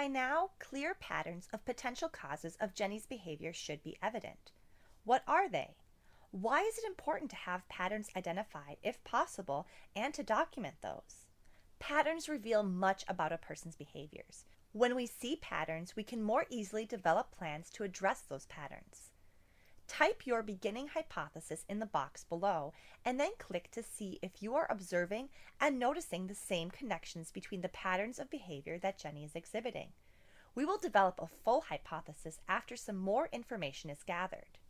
By now, clear patterns of potential causes of Jenny's behavior should be evident. What are they? Why is it important to have patterns identified, if possible, and to document those? Patterns reveal much about a person's behaviors. When we see patterns, we can more easily develop plans to address those patterns. Type your beginning hypothesis in the box below, and then click to see if you are observing and noticing the same connections between the patterns of behavior that Jenny is exhibiting. We will develop a full hypothesis after some more information is gathered.